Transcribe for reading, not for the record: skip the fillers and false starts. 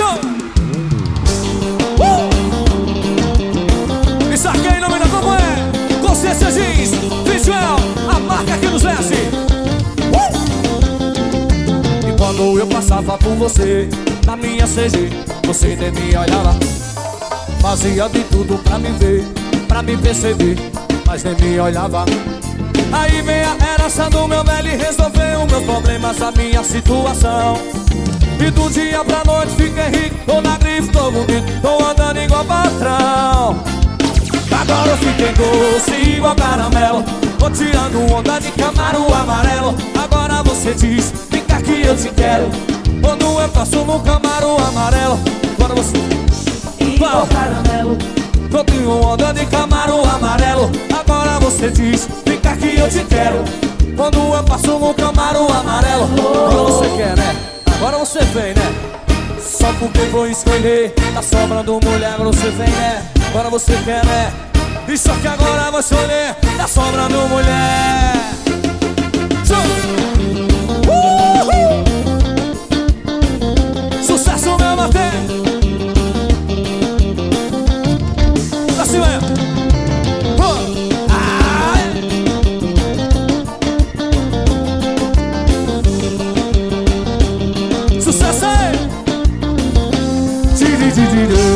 Isso aqui em nome da como é Consciência Jeans, Visual, a marca que nos veste. E quando eu passava por você, na minha CG, você nem me olhava. Fazia de tudo pra me ver, pra me perceber, mas nem me olhava. Aí vem a herança do meu velho e resolveu meus problemas, a minha situação. E do dia pra noite fiquei rico, tô na grife, tô bonito, tô andando igual patrão. Agora eu fiquei doce igual caramelo, tô tirando onda de Camaro amarelo. Agora você diz, fica que eu te quero, quando eu passo no Camaro amarelo. Agora você igual caramelo, tô tirando onda de Camaro amarelo. Agora você diz, fica que eu te quero, quando eu passo no Camaro amarelo. Agora você quer, né? Agora você vem, né? Só porque vou escolher, tá sobrando mulher, agora você vem, né? Agora você quer, né? E só que agora vou escolher, tá sobrando mulher. Sucesso, meu Matê. Pra cima aí. Sucesso aí.